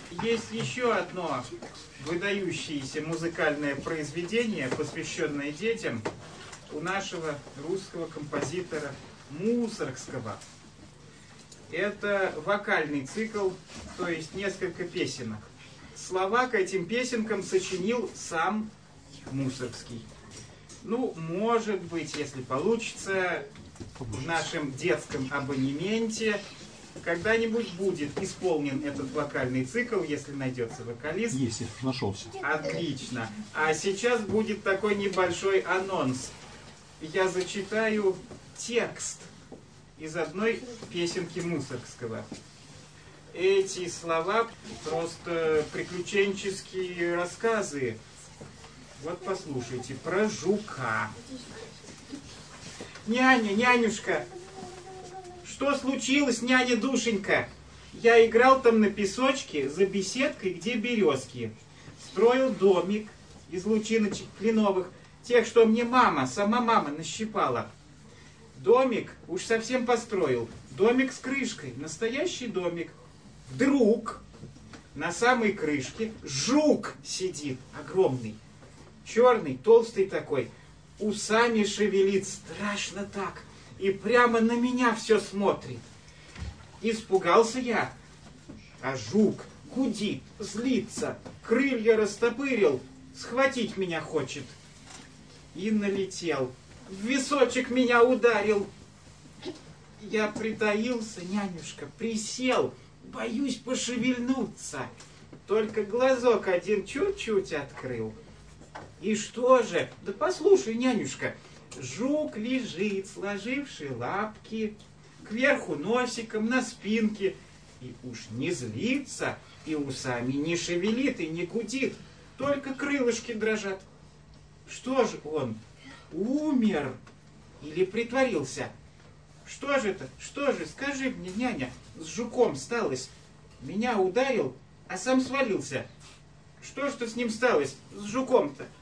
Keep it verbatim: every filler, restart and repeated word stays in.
Есть еще одно выдающееся музыкальное произведение, посвященное детям, у нашего русского композитора Мусоргского. Это вокальный цикл, то есть несколько песенок. Слова к этим песенкам сочинил сам Мусоргский. Ну, может быть, если получится, в нашем детском абонементе когда-нибудь будет исполнен этот вокальный цикл, если найдется вокалист. Если нашелся. Отлично. А сейчас будет такой небольшой анонс. Я зачитаю текст из одной песенки Мусоргского. Эти слова просто приключенческие рассказы. Вот послушайте, про жука. Няня, нянюшка, что случилось, няня душенька? Я играл там на песочке за беседкой, где березки. Строил домик из лучиночек кленовых, тех, что мне мама, сама мама нащипала. Домик уж совсем построил. Домик с крышкой, настоящий домик. Вдруг на самой крышке жук сидит огромный, черный, толстый такой, усами шевелит страшно так и прямо на меня все смотрит. Испугался я, а жук гудит, злится, крылья растопырил, схватить меня хочет. И налетел, в височек меня ударил. Я притаился, нянюшка, присел, боюсь пошевельнуться. Только глазок один чуть-чуть открыл. И что же? Да послушай, нянюшка, жук лежит, сложивший лапки, кверху носиком на спинке, и уж не злится, и усами не шевелит, и не гудит, только крылышки дрожат. Что же он, умер или притворился? Что же это? Что же? Скажи мне, няня, с жуком сталось? Меня ударил, а сам свалился. Что ж-то с ним сталось, с жуком-то?